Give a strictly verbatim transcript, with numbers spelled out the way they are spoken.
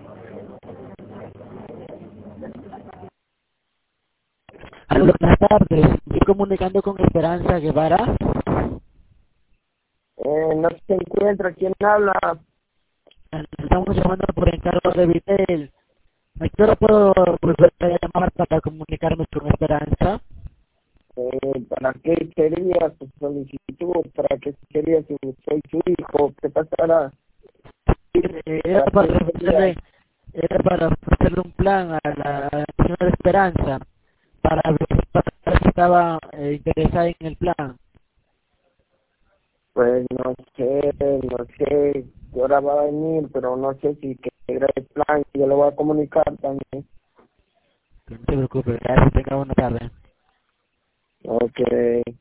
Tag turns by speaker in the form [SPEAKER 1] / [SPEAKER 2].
[SPEAKER 1] Aló, buenas tardes. Estoy comunicando con Esperanza Guevara.
[SPEAKER 2] Eh, no se encuentra. ¿Quién habla?
[SPEAKER 1] Estamos llamando por encargo de Vitel. ¿A qué hora puedo volver a llamar para comunicarme con Esperanza?
[SPEAKER 2] Eh, ¿Para qué sería su solicitud? ¿Para qué sería si soy su hijo? ¿Qué pasará?
[SPEAKER 1] Eh, Era
[SPEAKER 2] ¿Para
[SPEAKER 1] para
[SPEAKER 2] qué sería?
[SPEAKER 1] ofrecerle, era para ofrecerle un plan a la, a la señora Esperanza para ver para ver si estaba eh, interesada en el plan.
[SPEAKER 2] Pues no sé, no sé qué hora va a venir, pero no sé si quiere el plan. Yo lo voy a comunicar también.
[SPEAKER 1] Que no se preocupe, gracias, tenga buena tarde.
[SPEAKER 2] Ok.